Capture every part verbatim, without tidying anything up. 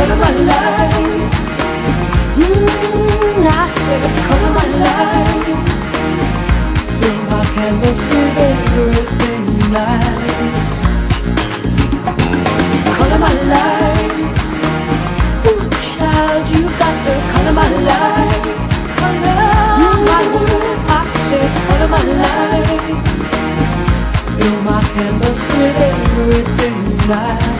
color my life. Mm, I said, color my life. Fill my canvas with everything nice. Color my life. Ooh, child, you got to color my life. Color my life. I said, color my life. Fill my canvas with everything nice.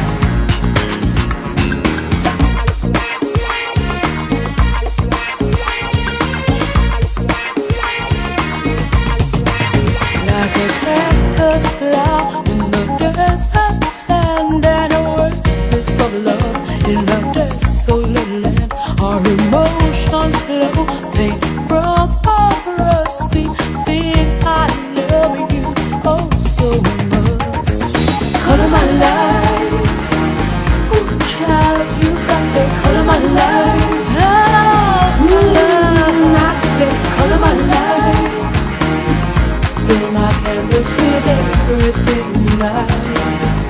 Like a cactus flower in the desert sand, and oasis of love in a desolate land. Our emotions flow, paint from our rusty feet. I love you oh so much. Color my life. Ooh, child, you got to color my life. Oh, color, I said color my life. Fill my canvas with everything nice.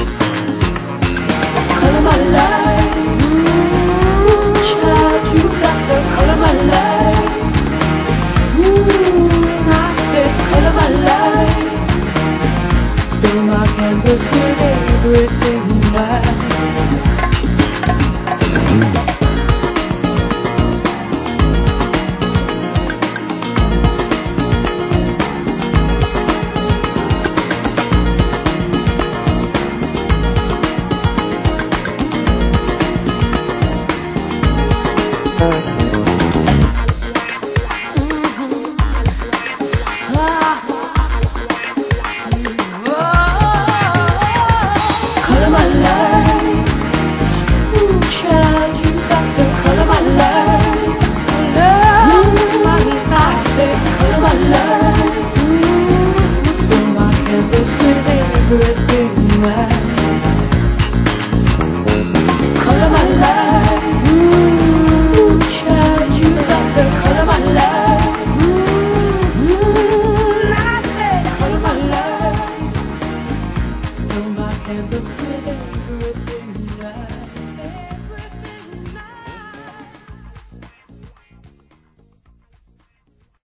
Color my life. Ooh, child, you got to color my life. Ooh, I said color my life. Fill my canvas with everything nice. Color my life. Ooh, child, you got to color my life. Color my life. I said color my life. Fill my canvas with everything nice.